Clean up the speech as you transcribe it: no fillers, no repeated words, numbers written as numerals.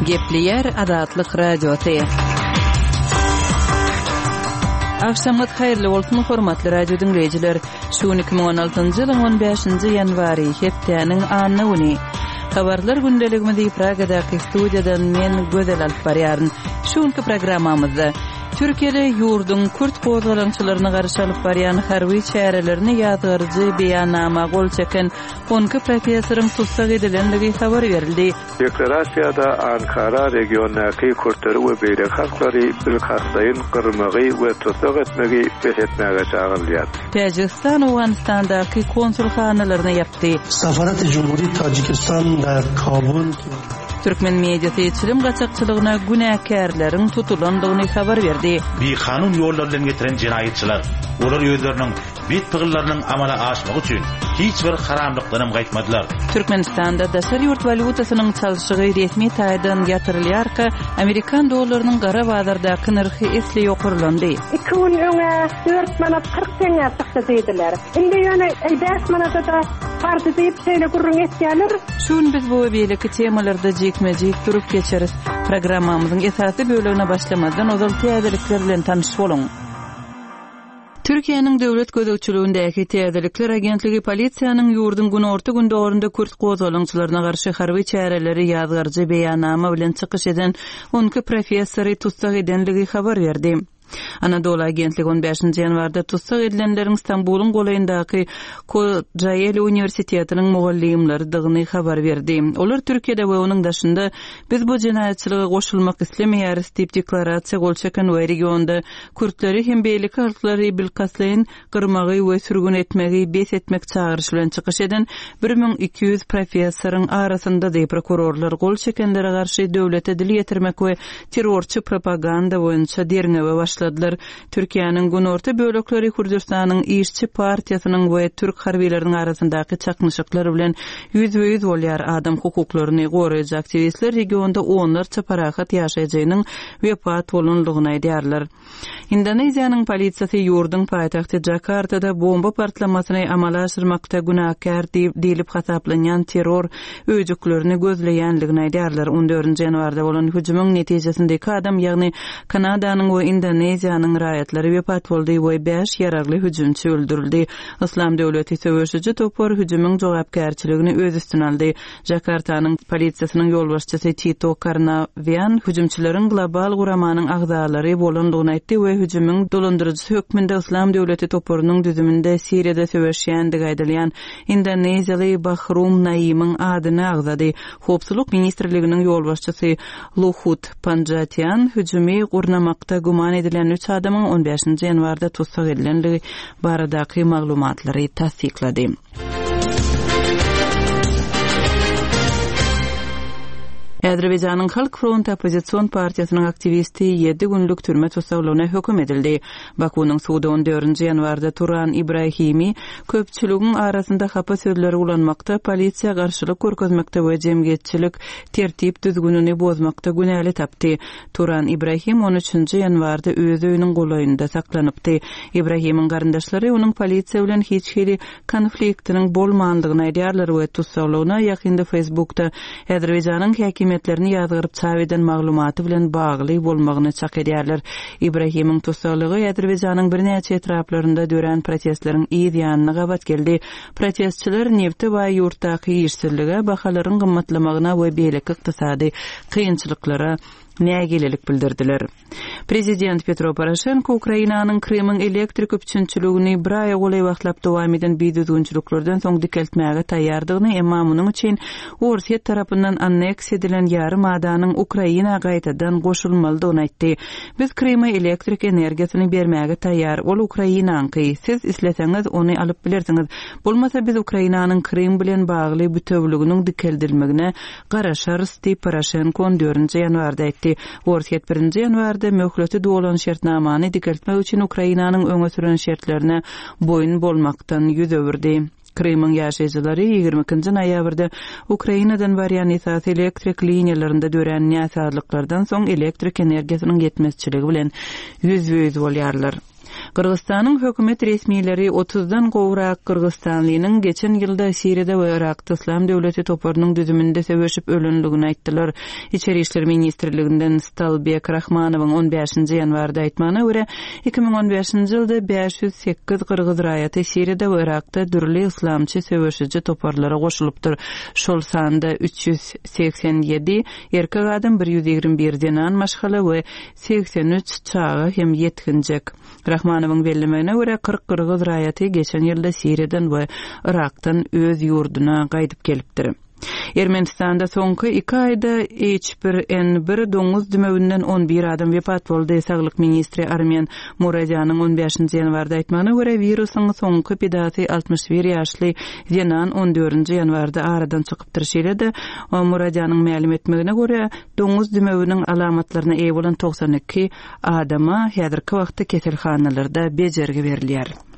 Gepleyer Adatlyk radioty. Akşamyt haýyrly bolsun hormatly radio dinleýijiler. Şu 2016-njy ýylyň 15-nji ýanwary hepdeniň anyny uny. Habarlar gündeligimizi Pragadaky studiýadan men Gözel Alparýaryn. Şuňky programmamyzda Türkiýede ýurdun Kürt gozgalançylaryna garşy alyp barýan harby çärelerini ýazgyrjy beýannama gol çeken 12 professoryň tutsak edilenligi habar berildi. Deklarasiýada Ankara regionaky Kürtleri we beýle halklary bilhassaýyn gyrmagy we tutsak etmegi beýletmäge çagyrylýar. Tajikistan Awganistandaky konsulxanalaryna ýapdy. Safarat-ı Cumhuriyet Tacikistan der Kabul Türkmen mediýasy ýetirim gaçakçylygyna günäkärleriň tutulandygyny habar berdi. Bir kanun ýolları bilen getiren jinaýatçylar, olar ýözleriniň bit pygıllarynyň amala aşmagy üçin hiç bir haramlykdan gaýtmadylar. Türkmenistanda daşary ýurt valutasynyň çalyşygy resmi taýdan ýatyrylýarka, Amerikan dollarynyň gara bazardaky narhy esli ýokurlandy. 2 gün öňe 4 manat 40 sene çykdy diýdiler. Indi ýöne 5 manata da party diýip şeýle gurrun etýärler. Şun biz bu beýleki temalarda jekmejik durup geçeriz. Programmamyzyň esasy bölümine başlamadan ozal täzelikler bilen tanyşyp boluň. Türkiýanyň döwlet gözegçiligindäki Täzelikler agentligi polisiýanyň ýurdun günorta gündöründe Kürt gozgalançylaryna garşy harby çäreleri ýazgyrjy beýannama bilen çykyş eden 12 professory tutsak edenligi habar berdi. Anadolu agentligi 15-nji ýanwarda tutsak edilenleriň Istanbulyň golaýyndaky Kocaeli Universitetiniň mugallimleri dygyny habar berdi. Olar Türkiýede we onuň daşynda biz bu jinaýatçylyga goşulmak islemeýäris diýip deklarasiýa gol çeken we regionda Kürtleri hem beýleki halklary bilkaslaýyn gyrmagy we sürgün etmegi, bes etmek çagyrşy bilen çykyş eden 1200 professoryň arasynda diýip prokurorlar gol çekenlere garşy döwlete dil ýetirmek we terrorçy propaganda boýunça derňe başladylar. Türkiýanyň günorta bölekleri Kürdistanyň işçi partiýasynyň we Türk harbiýleriniň arasyndaky çakmyşyklar bilen ýüz bolýar. Adam hukuklaryny goraýjy aktivistler regionda onlarça parahat ýaşaýjagynyň wepat bolanlygyny aýdýarlar. Indoneziýanyň polisiýasy ýurdun paýtagty Jakartada bomba partlamasyny amala aşyrmakda günäkär diýilip hasaplanýan terror öýjüklerini gözleýänligini aýdýarlar. 14-nji ýanwarda bolan hüjümüň netijesindeki adam, ýagny Kanadanyň we Indoneziýanyň raýatlary wepat boldy we 5 ýaragly hüjümçi öldürildi. Islam döwleti söwüşçi topar hüjümüň jogapkärçiligini öz üstüne aldy. Jakartanyň polisiýasynyň ýolbaşçysy Tito Karnavian hüjümçilerin global guramanyň agzalary bolandygyny aýtdy we hüjümüň dolandyrjy hökmünde Islam döwleti toparynyň düzüminde Siriýada söwüşýändigi aýdylýan Indoneziýaly Bahrum Naimyň adyny agzady. Howpsuzlyk ministrliginiň ýolbaşçysy Luhut Panjatian hüjümi gurnamakda guman edilen 3 adamyň 15-nji ýanwarda tutsak edilenligi baradaky maglumatlary tasdiklady. Azerbaýjanyň Halk Fronty opozisiýon partiýasynyň aktivisti 7 günlük türme tutsaglygyna hökm edildi. Bakunyň suwdy 14-nji ýanwarda Turan Ibrahimi köpçüligiň arasynda hapa sözleri ulanmakda, polisiýa garşylyk görkezmekde we jemgyýetçilik tertip düzgünini bozmakda günäli tapdy. Turan Ibrahim 13-nji ýanwarda öz öýüniň golaýynda saklanypdy. Ibrahimiň garyndaşlary onuň polisiýa bilen hiç hili konfliktiniň bolmandygyny aýdýarlar we tutsaglygyna ýakynda Facebookda Azerbaýjanyň hakimiýetlerini ýazgyryp çap eden maglumaty bilen bagly bolmagyny çak edýärler. Ibrahimiň tutsaklygy Azerbaýjanyň bir näçe etraplarynda dören protestleriň ýygyanyna gabat geldi. Protestçiler nefti we ýurtdaky işsizlige, bahalaryň gymmatlamagyna we beýleki ykdysady kynçylyklara nägelelik bildirdiler. Prezident Petro Poroshenko Ukrainanyň Krymyň elektrik üçinçiligini bir aýa golay wagtlap dowam eden düzgünçiliklerden soň dikeltmäge taýýardygyny, emma munyň üçin Orsiýet tarapyndan anneks edilen ýarym adanyň Ukraina gaýtadan goşulmalydygyny aýtdy. Biz Kryma elektrik energiýasyny bermäge taýýar. Ol Ukrainanky. Siz isleseňiz ony alyp bilersiňiz. Bolmasa biz Ukrainanyň Krym bilen bagly bütewliginiň dikeldilmegine garaşarys diýip Poroshenko 14-nji ýanwarda aýtdy. Orsiýet 1-nji ýanwarda möhleti dolan şertnamany dikeltmek üçin Ukrainanyň öňe süren şertlerine boyun bolmakdan ýüz öwürdi. Krymyň ýaşaýjylary 22-nji noýabrda Ukrainadan barýan esas elektrik liniýalarynda dören näsadlyklardan soň elektrik energiýasynyň ýetmezçiligi bilen ýüz bolýarlar. Kırgızstanyň hökümet resmiýetleri 30-dan gowrak Kırgızstanlynyň geçen ýylda Siriýede we Irakda İslam döwleti toparnyň düzüminde sebäşip ölenligini aýtdylar. İçeri işler ministrliginden Stalbek Rahmanowyň 15-nji ýanwarda aýtmagyna görä 2015-nji ýylda 508 Kırgız raýaty Siriýede we Irakda dürli islamçy sebäşici toparlara goşulypdyr. Şol sanda 387 erkek adam, 121 denan maşgala we 83 çağa hem yetkinjek. Rahmanowyň bellemegine görä 40 Kırgız raýaty geçen ýylda Siriýeden we Irakdan öz ýurduna gaýdyp gelipdir. Ermenistanda soňky 2 aýda H1N1 doňuz dümeginden 11 adam wepat boldy. Saglyk ministri Armen Muradjanyň 15-nji ýanwarda aýtmagyna görä virusyň soňky pedasy 61 ýaşly Zenan 14-nji ýanwarda aradan çykypdyr şeýle-de. Muradjanyň ma'lum etmegine görä doňuz dümeginiň alamatlaryna eýe bolan 92 adama häzirki wagtda keselhanalarda bejergi berilýär.